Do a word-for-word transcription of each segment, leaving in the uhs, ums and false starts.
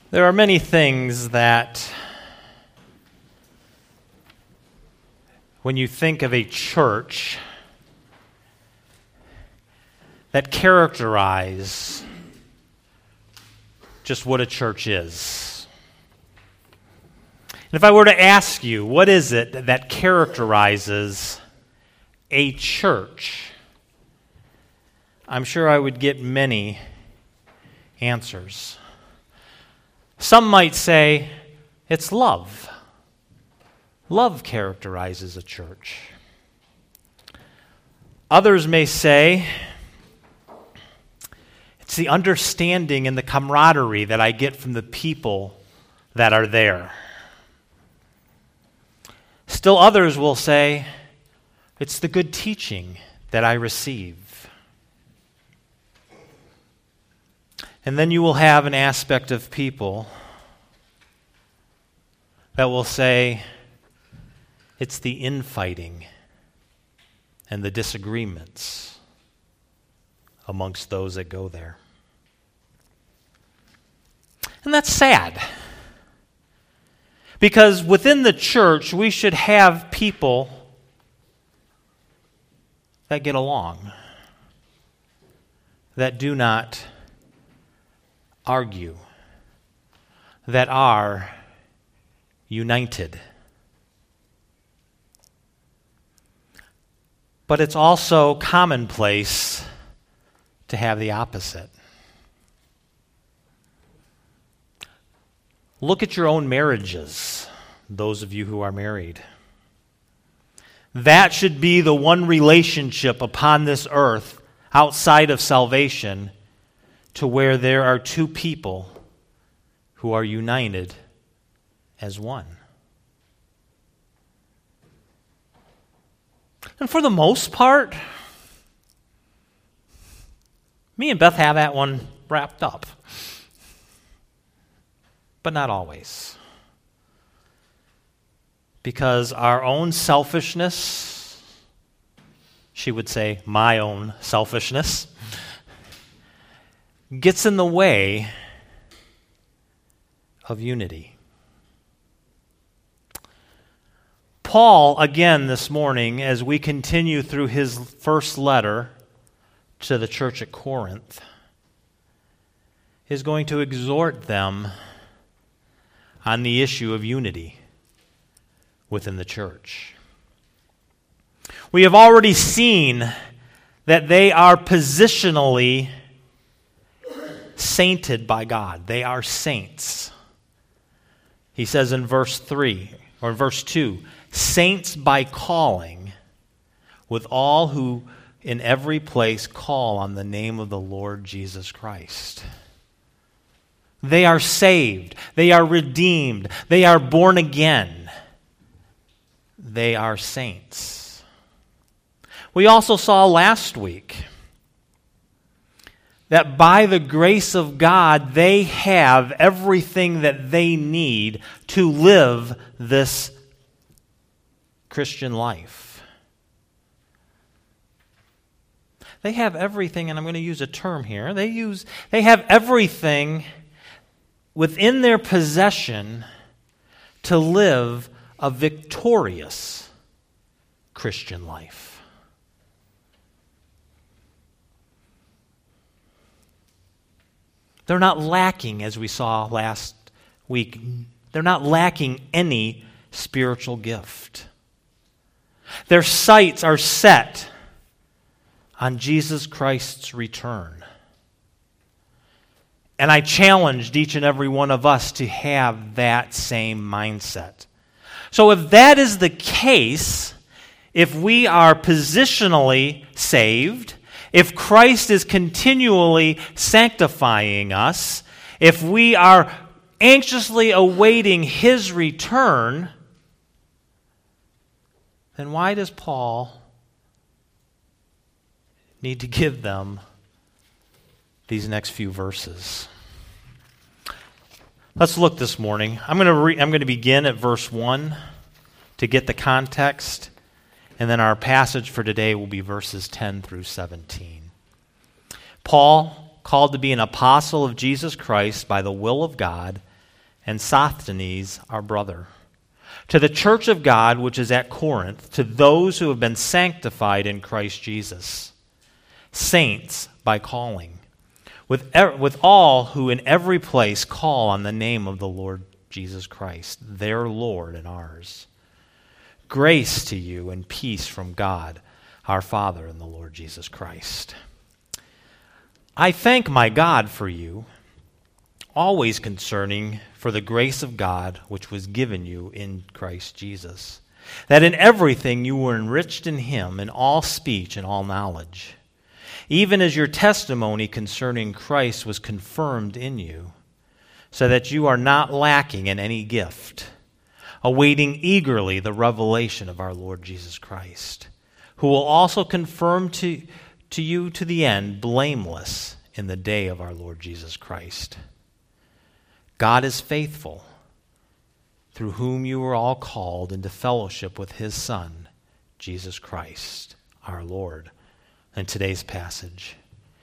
There are many things that, when you think of a church, that characterize just what a church is. And if I were to ask you, what is it that characterizes a church? I'm sure I would get many answers. Some might say it's love. Love characterizes a church. Others may say it's the understanding and the camaraderie that I get from the people that are there. Still others will say it's the good teaching that I receive. And then you will have an aspect of people that will say it's the infighting and the disagreements amongst those that go there. And that's sad. Because within the church, we should have people that get along, that do not argue, that are united. But it's also commonplace to have the opposite. Look at your own marriages, those of you who are married. That should be the one relationship upon this earth outside of salvation to where there are two people who are united as one. And for the most part, me and Beth have that one wrapped up. But not always. Because our own selfishness, she would say my own selfishness, gets in the way of unity. Paul, again this morning, as we continue through his first letter to the church at Corinth, is going to exhort them on the issue of unity within the church. We have already seen that they are positionally sainted by God. They are saints. He says in verse three, or verse two, saints by calling, with all who in every place call on the name of the Lord Jesus Christ. They are saved. They are redeemed. They are born again. They are saints. We also saw last week that by the grace of God, they have everything that they need to live this Christian life. They have everything, and I'm going to use a term here. They use they have everything within their possession to live a victorious Christian life. They're not lacking, as we saw last week, they're not lacking any spiritual gift. Their sights are set on Jesus Christ's return. And I challenged each and every one of us to have that same mindset. So if that is the case, if we are positionally saved, if Christ is continually sanctifying us, if we are anxiously awaiting His return, then why does Paul need to give them these next few verses? Let's look this morning. I'm going to re- I'm going to begin at verse one to get the context, and then our passage for today will be verses ten through seventeen. Paul, called to be an apostle of Jesus Christ by the will of God, and Sosthenes, our brother. To the church of God which is at Corinth, to those who have been sanctified in Christ Jesus, saints by calling, with, er- with all who in every place call on the name of the Lord Jesus Christ, their Lord and ours. Grace to you and peace from God, our Father, and the Lord Jesus Christ. I thank my God for you, always concerning for the grace of God which was given you in Christ Jesus, that in everything you were enriched in him in all speech and all knowledge, even as your testimony concerning Christ was confirmed in you, so that you are not lacking in any gift, awaiting eagerly the revelation of our Lord Jesus Christ, who will also confirm to, to you to the end, blameless in the day of our Lord Jesus Christ. God is faithful, through whom you were all called into fellowship with his Son, Jesus Christ, our Lord. In today's passage.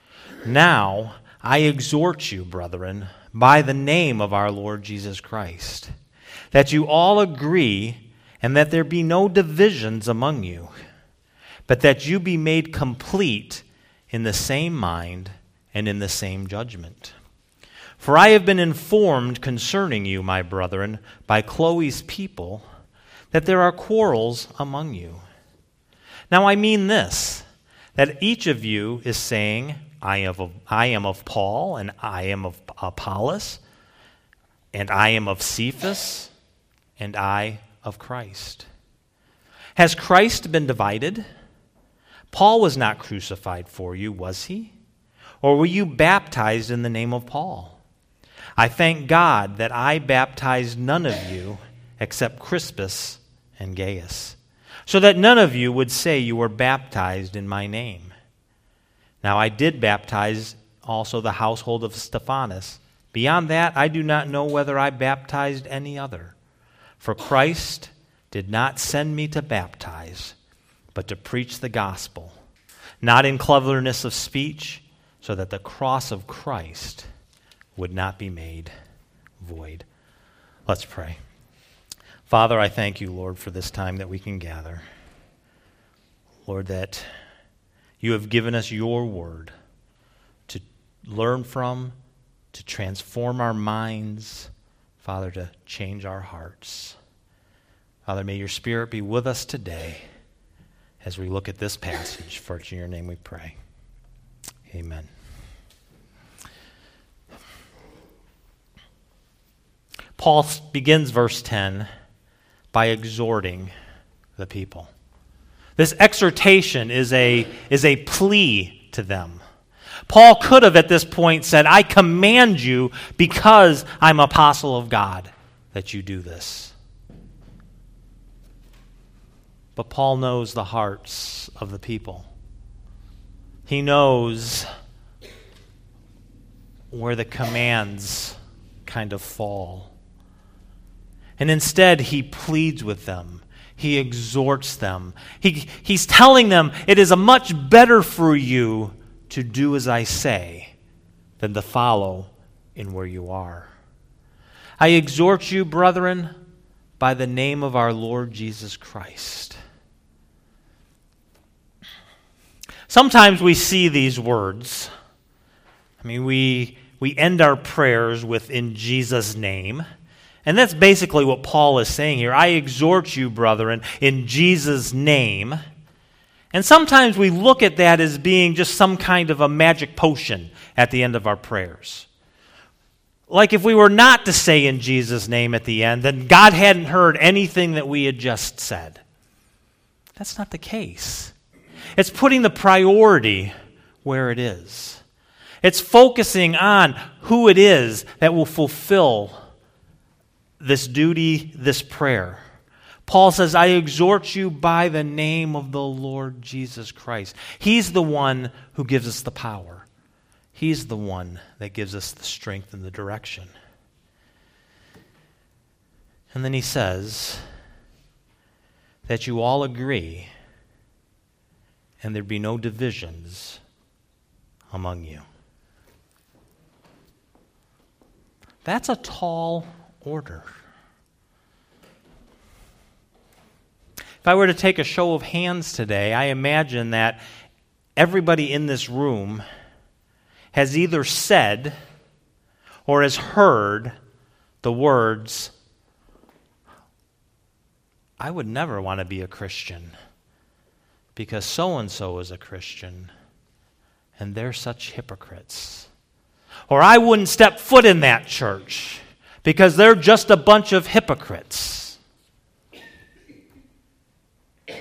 Now I exhort you, brethren, by the name of our Lord Jesus Christ, that you all agree and that there be no divisions among you, but that you be made complete in the same mind and in the same judgment. For I have been informed concerning you, my brethren, by Chloe's people, that there are quarrels among you. Now I mean this, that each of you is saying, I am of, I am of Paul, and I am of Apollos, and I am of Cephas, and I of Christ. Has Christ been divided? Paul was not crucified for you, was he? Or were you baptized in the name of Paul? I thank God that I baptized none of you except Crispus and Gaius, so that none of you would say you were baptized in my name. Now I did baptize also the household of Stephanas. Beyond that, I do not know whether I baptized any other. For Christ did not send me to baptize, but to preach the gospel, not in cleverness of speech, so that the cross of Christ would not be made void. Let's pray. Father, I thank you, Lord, for this time that we can gather. Lord, that you have given us your word to learn from, to transform our minds, Father, to change our hearts. Father, may your Spirit be with us today as we look at this passage. For it's in your name we pray. Amen. Paul begins verse ten by exhorting the people. This exhortation is a, is a plea to them. Paul could have at this point said, I command you because I'm apostle of God that you do this. But Paul knows the hearts of the people. He knows where the commands kind of fall. And instead, he pleads with them. He exhorts them. He, he's telling them, it is a much better for you to do as I say than to follow in where you are. I exhort you, brethren, by the name of our Lord Jesus Christ. Sometimes we see these words. I mean, we, we end our prayers with, in Jesus' name. And that's basically what Paul is saying here. I exhort you, brethren, in Jesus' name. And sometimes we look at that as being just some kind of a magic potion at the end of our prayers. Like if we were not to say in Jesus' name at the end, then God hadn't heard anything that we had just said. That's not the case. It's putting the priority where it is. It's focusing on who it is that will fulfill this duty, this prayer. Paul says, I exhort you by the name of the Lord Jesus Christ. He's the one who gives us the power. He's the one that gives us the strength and the direction. And then he says that you all agree and there be no divisions among you. That's a tall order? If I were to take a show of hands today, I imagine that everybody in this room has either said or has heard the words, I would never want to be a Christian because so-and-so is a Christian and they're such hypocrites. Or I wouldn't step foot in that church because they're just a bunch of hypocrites. And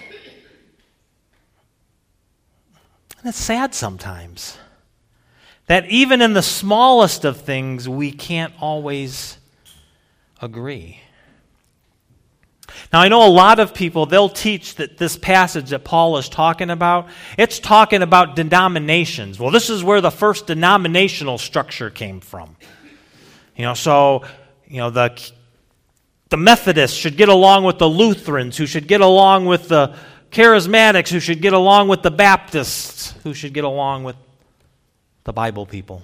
it's sad sometimes that even in the smallest of things, we can't always agree. Now, I know a lot of people, they'll teach that this passage that Paul is talking about, it's talking about denominations. Well, this is where the first denominational structure came from. You know, so, you know, the, the Methodists should get along with the Lutherans, who should get along with the Charismatics, who should get along with the Baptists, who should get along with the Bible people.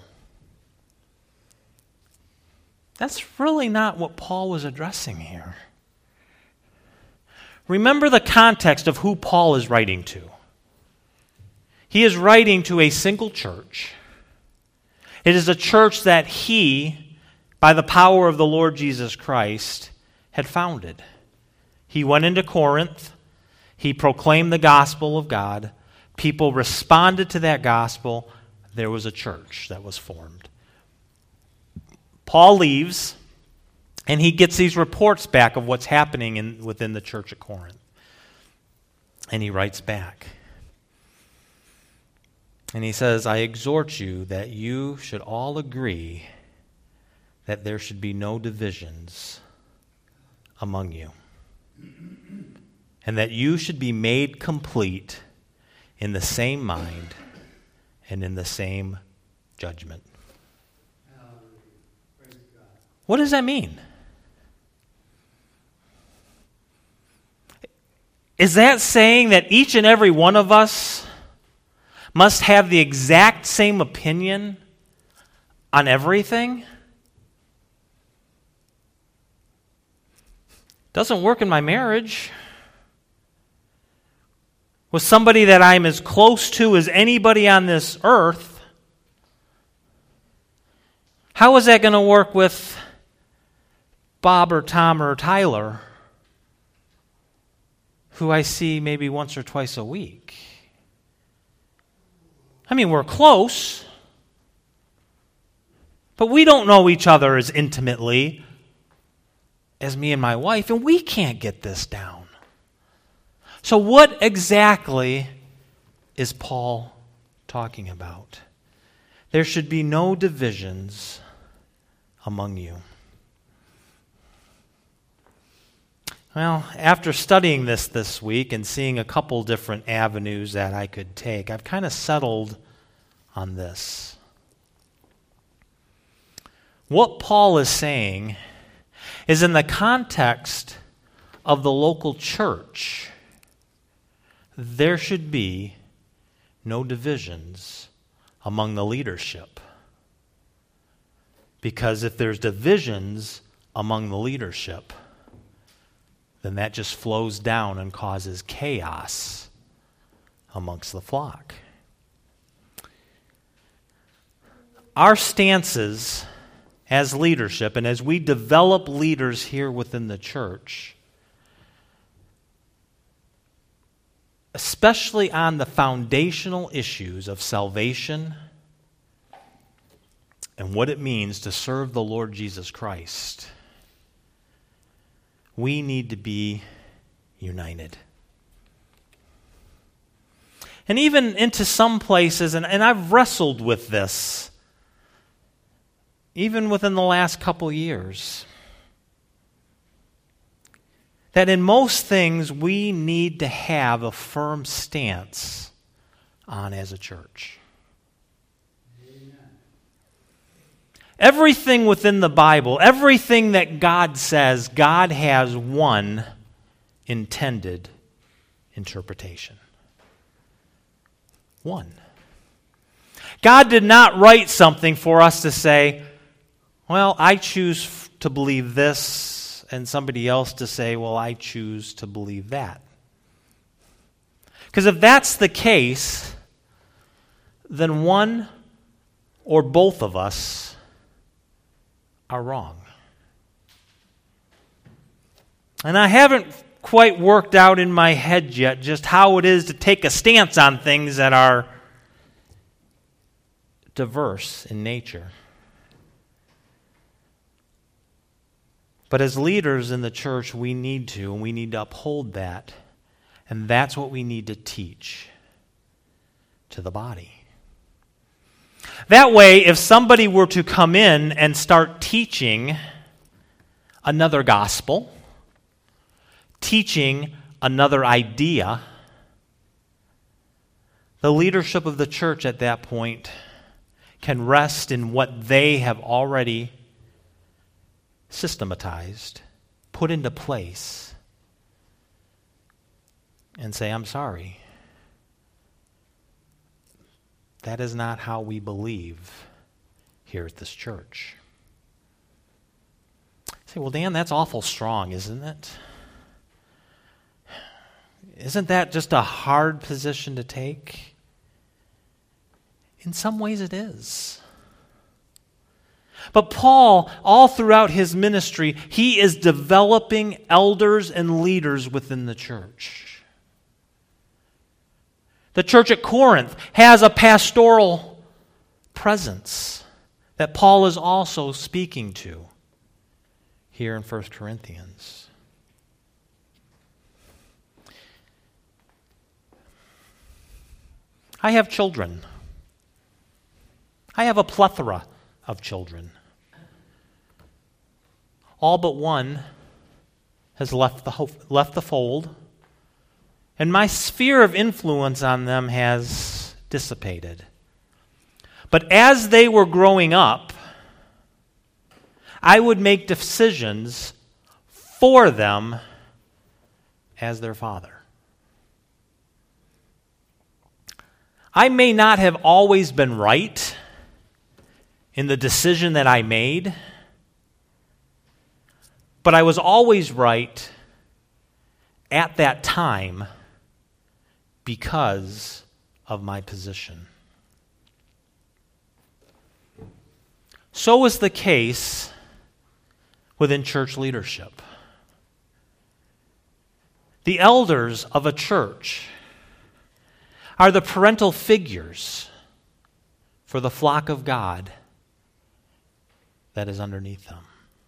That's really not what Paul was addressing here. Remember the context of who Paul is writing to. He is writing to a single church. It is a church that he, by the power of the Lord Jesus Christ, had founded. He went into Corinth. He proclaimed the gospel of God. People responded to that gospel. There was a church that was formed. Paul leaves, and he gets these reports back of what's happening in, within the church at Corinth. And he writes back. And he says, I exhort you that you should all agree that there should be no divisions among you, and that you should be made complete in the same mind and in the same judgment. What does that mean? Is that saying that each and every one of us must have the exact same opinion on everything? Doesn't work in my marriage. With somebody that I'm as close to as anybody on this earth, how is that going to work with Bob or Tom or Tyler, who I see maybe once or twice a week? I mean, we're close, but we don't know each other as intimately as me and my wife, and we can't get this down. So what exactly is Paul talking about? There should be no divisions among you. Well, after studying this this week and seeing a couple different avenues that I could take, I've kind of settled on this. What Paul is saying is in the context of the local church, there should be no divisions among the leadership. Because if there's divisions among the leadership, then that just flows down and causes chaos amongst the flock. Our stances as leadership, and as we develop leaders here within the church, especially on the foundational issues of salvation and what it means to serve the Lord Jesus Christ, we need to be united. And even into some places, and, and I've wrestled with this, even within the last couple years, that in most things we need to have a firm stance on as a church. Amen. Everything within the Bible, everything that God says, God has one intended interpretation. One. God did not write something for us to say, well, I choose to believe this, and somebody else to say, well, I choose to believe that. Because if that's the case, then one or both of us are wrong. And I haven't quite worked out in my head yet just how it is to take a stance on things that are diverse in nature. But as leaders in the church, we need to, and we need to uphold that. And that's what we need to teach to the body. That way, if somebody were to come in and start teaching another gospel, teaching another idea, the leadership of the church at that point can rest in what they have already systematized, put into place, and say, I'm sorry. That is not how we believe here at this church. You say, well, Dan, that's awful strong, isn't it? Isn't that just a hard position to take? In some ways it is. But Paul, all throughout his ministry, he is developing elders and leaders within the church. The church at Corinth has a pastoral presence that Paul is also speaking to here in First Corinthians. I have children. I have a plethora of children. All but one has left the ho- left the fold, and my sphere of influence on them has dissipated. But as they were growing up, I would make decisions for them as their father. I may not have always been right in the decision that I made, but I was always right at that time because of my position. So is the case within church leadership. The elders of a church are the parental figures for the flock of God that is underneath them.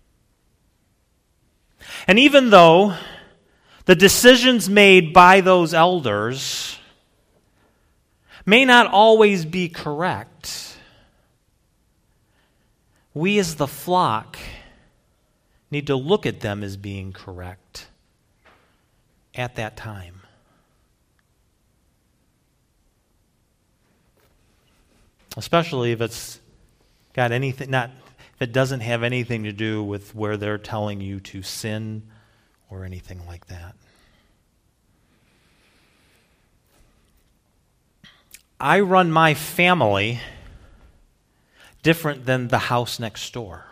And even though the decisions made by those elders may not always be correct, we as the flock need to look at them as being correct at that time. Especially if it's got anything, not if it doesn't have anything to do with where they're telling you to sin or anything like that. I run my family different than the house next door.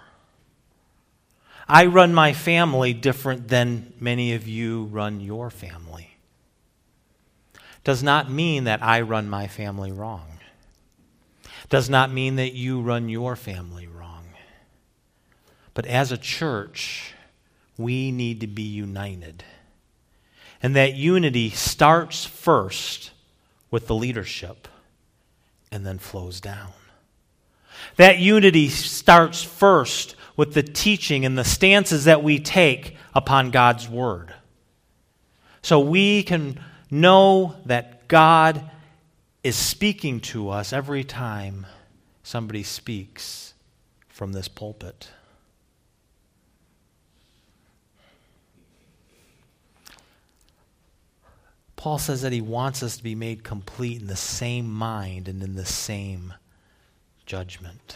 I run my family different than many of you run your family. Does not mean that I run my family wrong. Does not mean that you run your family wrong. But as a church, we need to be united. And that unity starts first with the leadership and then flows down. That unity starts first with the teaching and the stances that we take upon God's Word. So we can know that God is speaking to us every time somebody speaks from this pulpit. Paul says that he wants us to be made complete in the same mind and in the same judgment.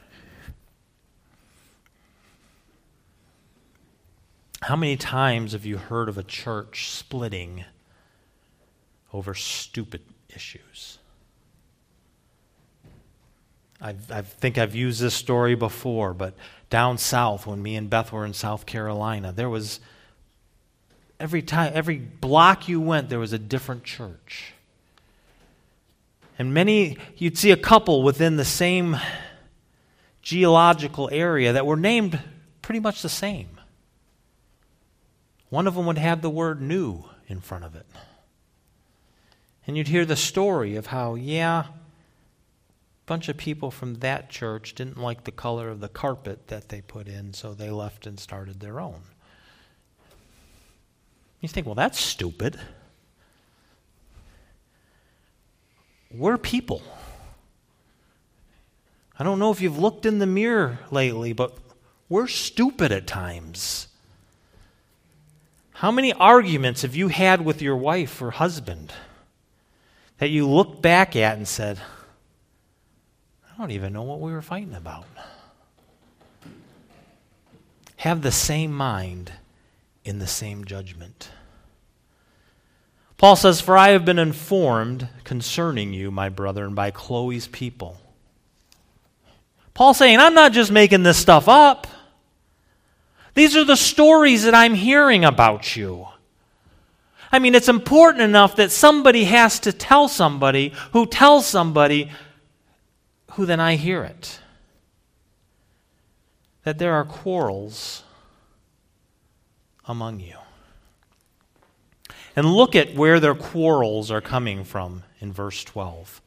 How many times have you heard of a church splitting over stupid issues? I've, I think I've used this story before, but down south, when me and Beth were in South Carolina, there was, every time, every block you went, there was a different church. And many, you'd see a couple within the same geological area that were named pretty much the same. One of them would have the word new in front of it. And you'd hear the story of how, yeah, a bunch of people from that church didn't like the color of the carpet that they put in, so they left and started their own. You think, well, that's stupid. We're people. I don't know if you've looked in the mirror lately, but we're stupid at times. How many arguments have you had with your wife or husband that you look back at and said, I don't even know what we were fighting about? Have the same mind in the same judgment. Paul says, for I have been informed concerning you, my brethren, by Chloe's people. Paul's saying, I'm not just making this stuff up. These are the stories that I'm hearing about you. I mean, it's important enough that somebody has to tell somebody who tells somebody who then I hear it. That there are quarrels among you. And look at where their quarrels are coming from in verse twelve.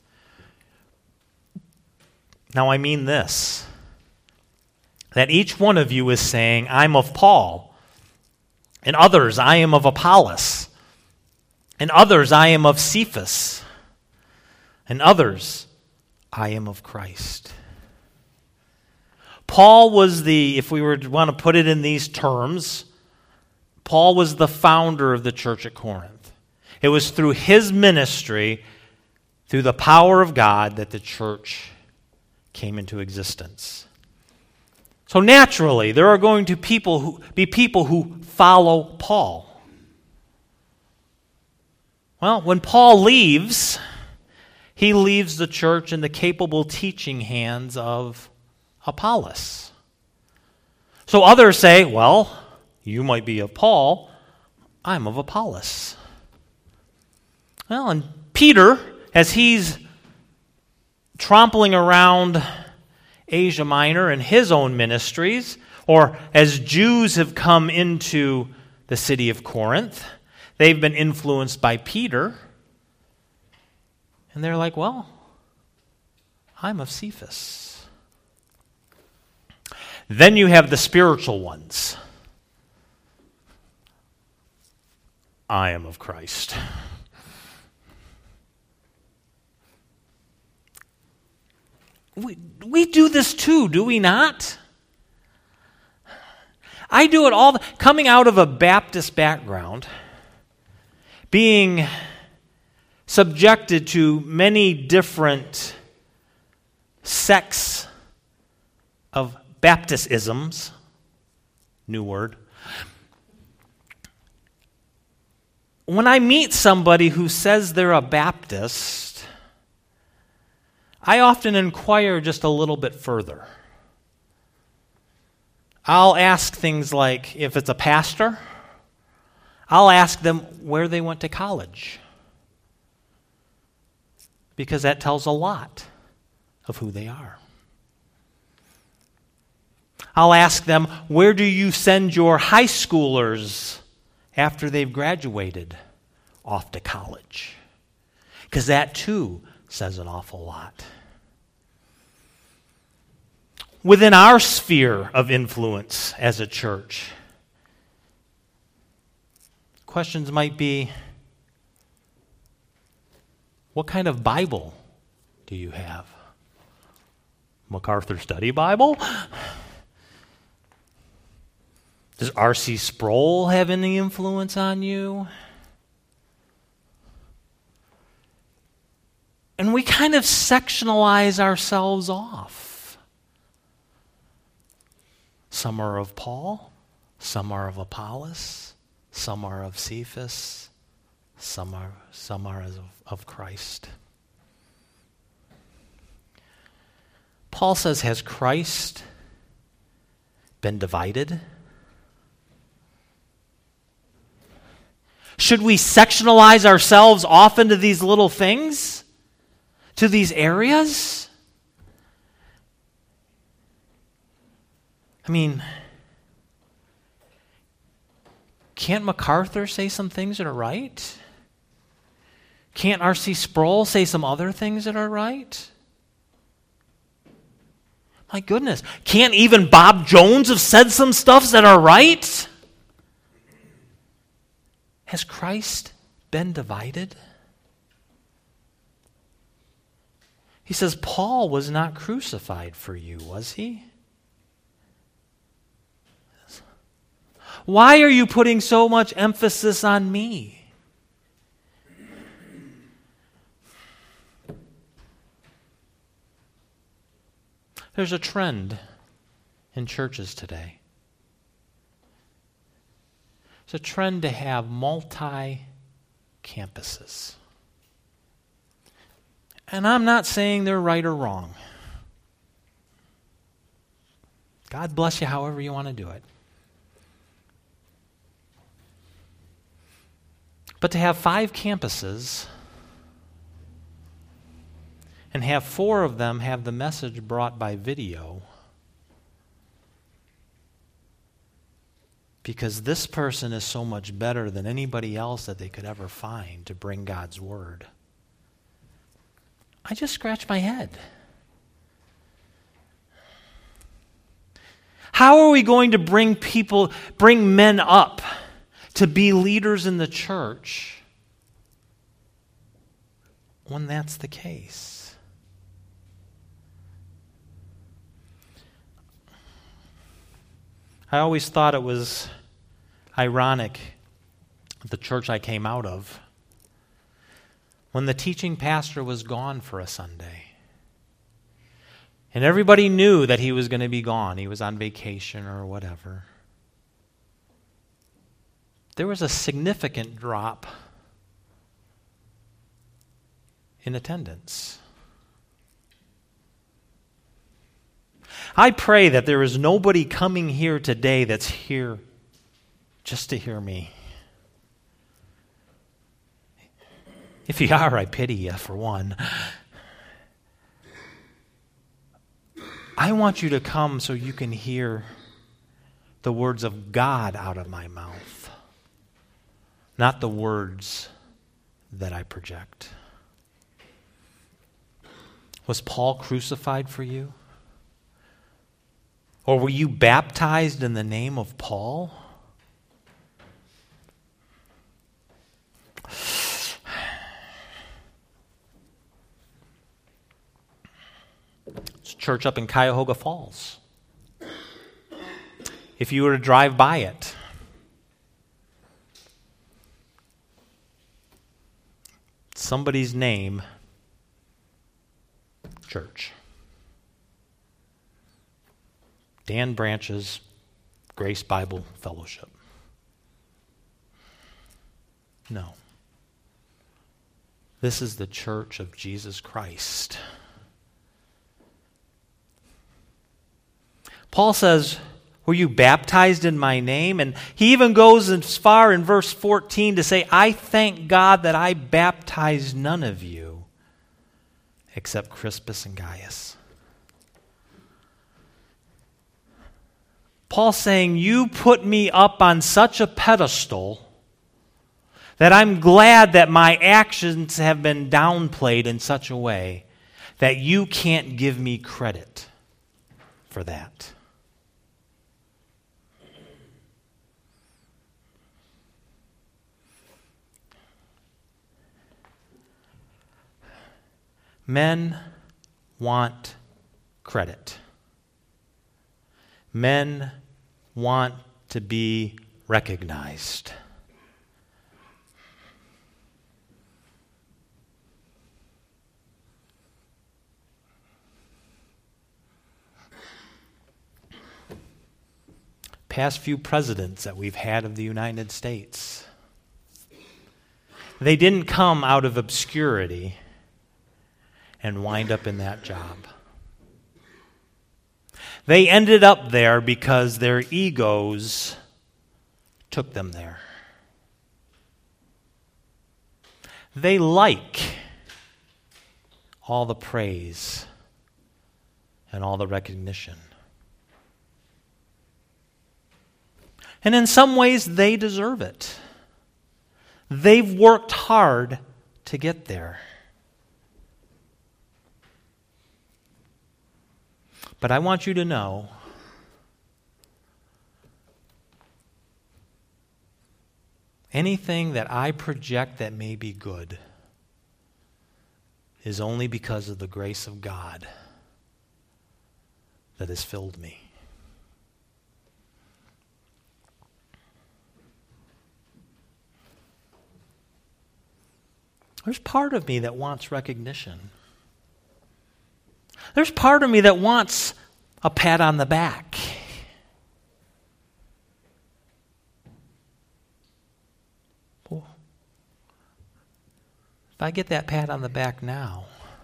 Now I mean this, that each one of you is saying, I'm of Paul, and others, I am of Apollos, and others, I am of Cephas, and others, I am of Christ. Paul was the, if we were to want to put it in these terms, Paul was the founder of the church at Corinth. It was through his ministry, through the power of God, that the church came into existence. So naturally, there are going to people who, be people who follow Paul. Well, when Paul leaves, he leaves the church in the capable teaching hands of Apollos. So others say, well, you might be of Paul, I'm of Apollos. Well, and Peter, as he's trampling around Asia Minor in his own ministries, or as Jews have come into the city of Corinth, they've been influenced by Peter, and they're like, well, I'm of Cephas. Then you have the spiritual ones. I am of Christ. We, we do this too, do we not? I do it all, the, coming out of a Baptist background, being subjected to many different sects of Baptistisms, new word. When I meet somebody who says they're a Baptist, I often inquire just a little bit further. I'll ask things like, if it's a pastor, I'll ask them where they went to college, because that tells a lot of who they are. I'll ask them, where do you send your high schoolers after they've graduated off to college? Because that too says an awful lot. Within our sphere of influence as a church, questions might be, what kind of Bible do you have? MacArthur Study Bible? Does R C Sproul have any influence on you? And we kind of sectionalize ourselves off. Some are of Paul, some are of Apollos, some are of Cephas, some are some are of, of Christ. Paul says, has Christ been divided? Should we sectionalize ourselves off into these little things? To these areas? I mean, can't MacArthur say some things that are right? Can't R C Sproul say some other things that are right? My goodness. Can't even Bob Jones have said some stuff that are right? Has Christ been divided? He says, Paul was not crucified for you, was he? Why are you putting so much emphasis on me? There's a trend in churches today. It's a trend to have multi-campuses. And I'm not saying they're right or wrong. God bless you however you want to do it. But to have five campuses and have four of them have the message brought by video because this person is so much better than anybody else that they could ever find to bring God's word. I just scratch my head. How are we going to bring people, bring men up to be leaders in the church when that's the case? I always thought it was ironic, the church I came out of, when the teaching pastor was gone for a Sunday. And everybody knew that he was going to be gone. He was on vacation or whatever. There was a significant drop in attendance. I pray that there is nobody coming here today that's here just to hear me. If you are, I pity you, for one. I want you to come so you can hear the words of God out of my mouth, not the words that I project. Was Paul crucified for you? Or were you baptized in the name of Paul? It's a church up in Cuyahoga Falls. If you were to drive by it, somebody's name, church. Dan Branch's Grace Bible Fellowship. No. This is the church of Jesus Christ. Paul says, were you baptized in my name? And he even goes as far in verse fourteen to say, I thank God that I baptized none of you except Crispus and Gaius. Paul's saying, you put me up on such a pedestal that I'm glad that my actions have been downplayed in such a way that you can't give me credit for that. Men want credit. Men want to be recognized. Past few presidents that we've had of the United States, they didn't come out of obscurity and wind up in that job. They ended up there because their egos took them there. They like all the praise and all the recognition. And in some ways, they deserve it. They've worked hard to get there. But I want you to know anything that I project that may be good is only because of the grace of God that has filled me. There's part of me that wants recognition. There's part of me that wants a pat on the back. Well, if I get that pat on the back now,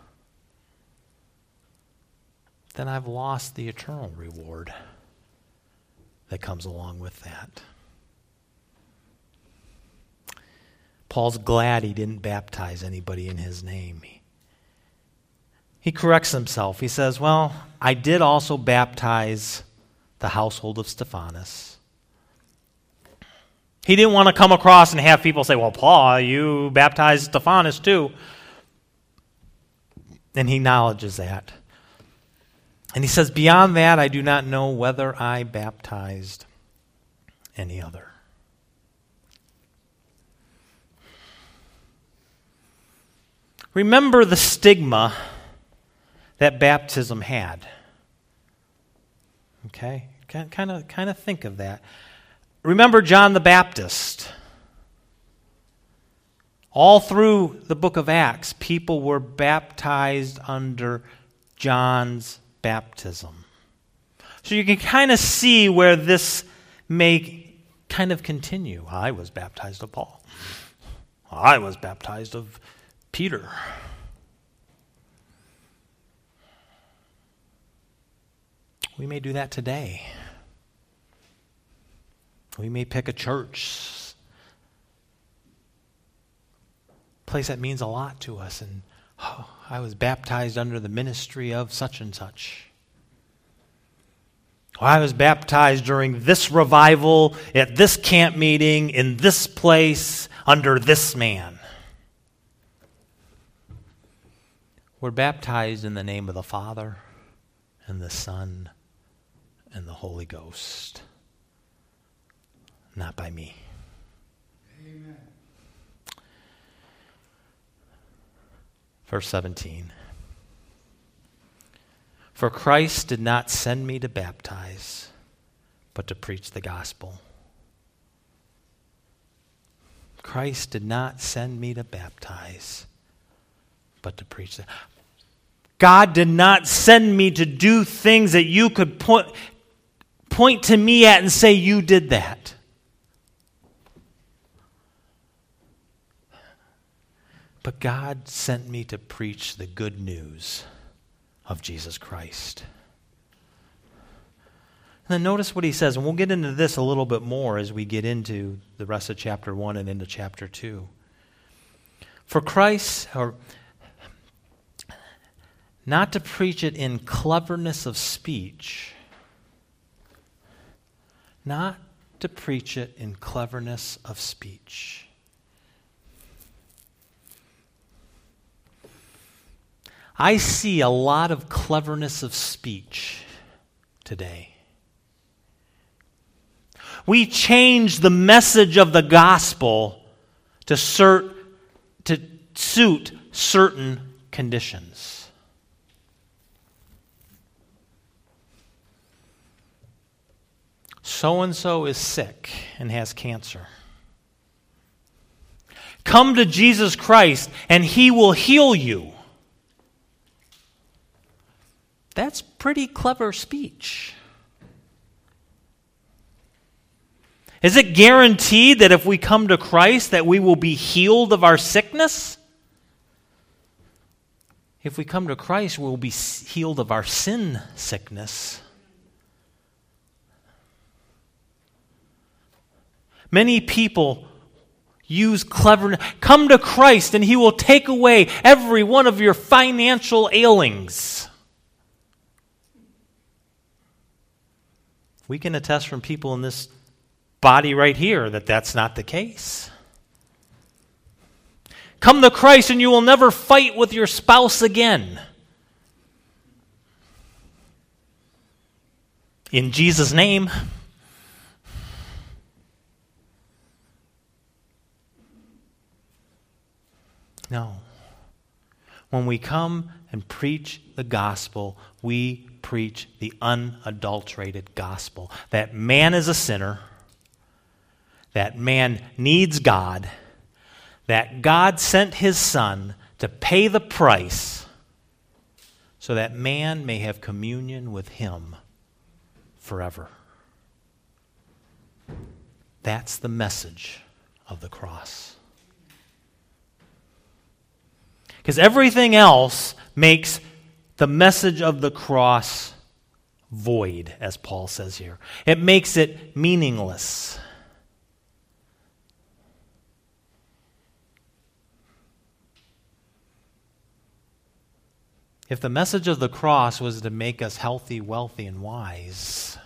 then I've lost the eternal reward that comes along with that. Paul's glad he didn't baptize anybody in his name. He corrects himself. He says, well, I did also baptize the household of Stephanas. He didn't want to come across and have people say, well, Paul, you baptized Stephanas too. And he acknowledges that. And he says, beyond that, I do not know whether I baptized any other. Remember the stigma that baptism had. Okay? Kind of, kind of think of that. Remember John the Baptist. All through the book of Acts, people were baptized under John's baptism. So you can kind of see where this may kind of continue. I was baptized of Paul. I was baptized of Peter. We may do that today. We may pick a church, a place that means a lot to us, and oh, I was baptized under the ministry of such and such. Or I was baptized during this revival, at this camp meeting, in this place, under this man. We're baptized in the name of the Father and the Son and the Holy Ghost. Not by me. Amen. Verse seventeen. For Christ did not send me to baptize, but to preach the gospel. Christ did not send me to baptize, but to preach the God did not send me to do things that you could point, point to me at and say, you did that. But God sent me to preach the good news of Jesus Christ. And then notice what he says, and we'll get into this a little bit more as we get into the rest of chapter one and into chapter two. For Christ, or not to preach it in cleverness of speech, not to preach it in cleverness of speech. I see a lot of cleverness of speech today. We change the message of the gospel to, cert, to suit certain conditions. So-and-so is sick and has cancer. Come to Jesus Christ and he will heal you. That's pretty clever speech. Is it guaranteed that if we come to Christ that we will be healed of our sickness? If we come to Christ, we will be healed of our sin sickness. Many people use cleverness. Come to Christ and He will take away every one of your financial ailings. We can attest from people in this body right here that that's not the case. Come to Christ and you will never fight with your spouse again. In Jesus' name. No. When we come and preach the gospel, we preach the unadulterated gospel. That man is a sinner, that man needs God, that God sent His Son to pay the price so that man may have communion with Him forever. That's the message of the cross. Because everything else makes the message of the cross void, as Paul says here. It makes it meaningless. If the message of the cross was to make us healthy, wealthy, and wise,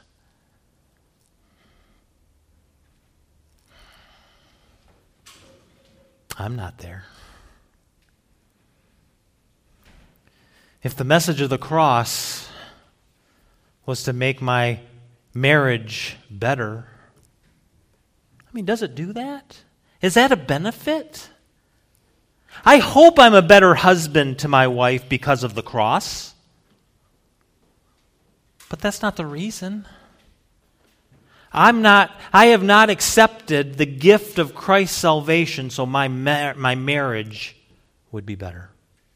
I'm not there. If the message of the cross was to make my marriage better, I mean, does it do that? Is that a benefit? I hope I'm a better husband to my wife because of the cross. But that's not the reason. I'm not, I have not accepted the gift of Christ's salvation so my mar- my marriage would be better.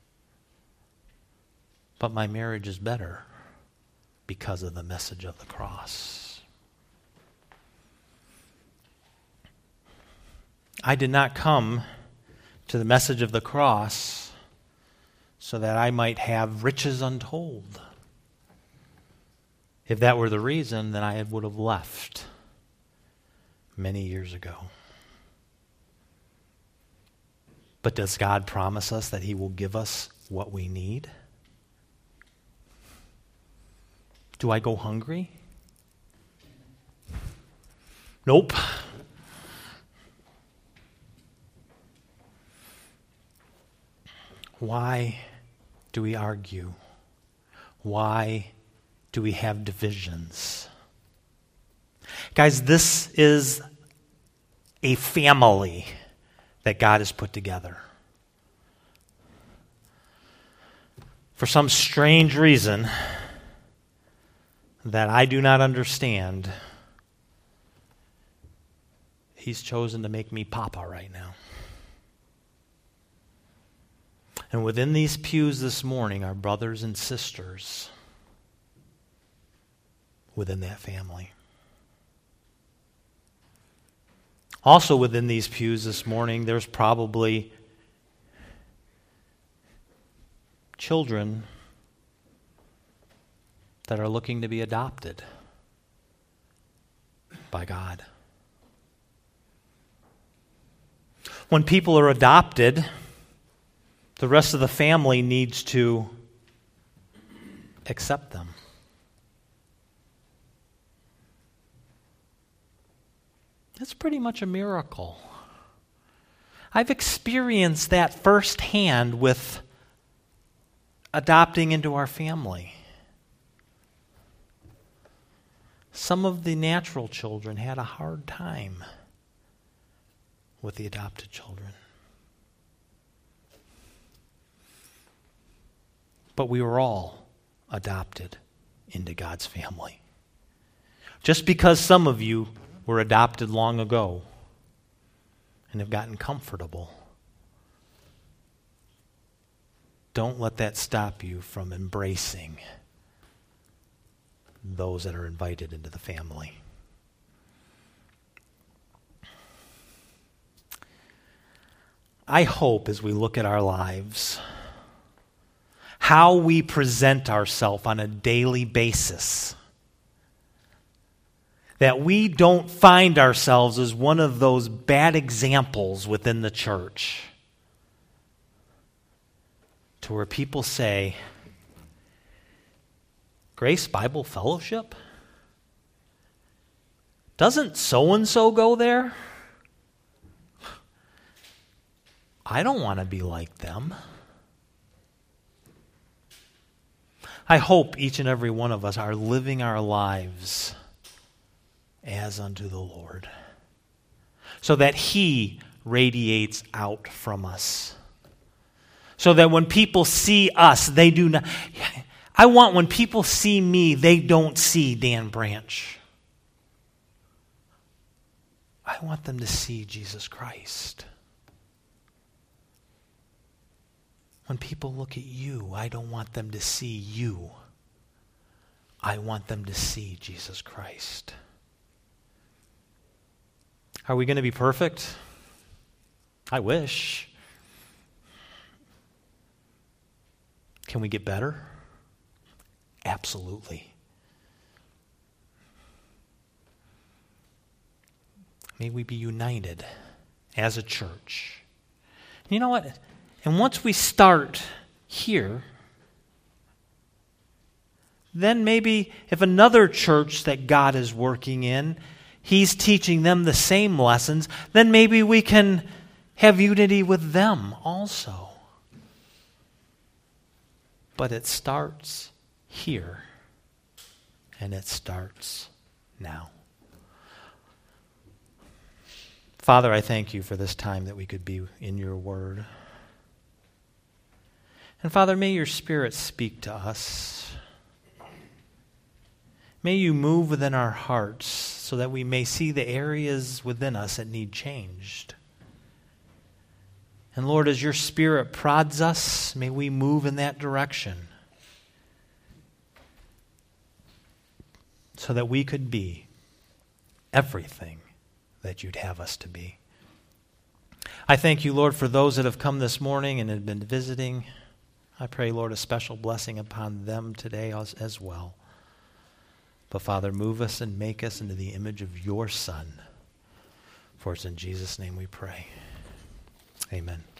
But my marriage is better because of the message of the cross. I did not come to the message of the cross so that I might have riches untold. If that were the reason, then I would have left many years ago. But does God promise us that He will give us what we need? Do I go hungry? Nope. Why do we argue? Why do we have divisions? Guys, this is a family that God has put together. For some strange reason that I do not understand, He's chosen to make me Papa right now. And within these pews this morning are brothers and sisters within that family. Also within these pews this morning, there's probably children that are looking to be adopted by God. When people are adopted, the rest of the family needs to accept them. That's pretty much a miracle. I've experienced that firsthand with adopting into our family. Some of the natural children had a hard time with the adopted children. But we were all adopted into God's family. Just because some of you were adopted long ago and have gotten comfortable, don't let that stop you from embracing those that are invited into the family. I hope as we look at our lives, how we present ourselves on a daily basis, that we don't find ourselves as one of those bad examples within the church to where people say, Grace Bible Fellowship? Doesn't so-and-so go there? I don't want to be like them. I hope each and every one of us are living our lives as unto the Lord, so that He radiates out from us. So that when people see us, they do not... I want when people see me, they don't see Dan Branch. I want them to see Jesus Christ. When people look at you, I don't want them to see you. I want them to see Jesus Christ. Are we going to be perfect? I wish. Can we get better? Absolutely. May we be united as a church. You know what? And once we start here, then maybe if another church that God is working in, He's teaching them the same lessons, then maybe we can have unity with them also. But it starts here, and it starts now. Father, I thank You for this time that we could be in Your Word. And Father, may Your Spirit speak to us. May You move within our hearts so that we may see the areas within us that need changed. And Lord, as Your Spirit prods us, may we move in that direction so that we could be everything that You'd have us to be. I thank You, Lord, for those that have come this morning and have been visiting. I pray, Lord, a special blessing upon them today as, as well. But Father, move us and make us into the image of Your Son. For it's in Jesus' name we pray. Amen.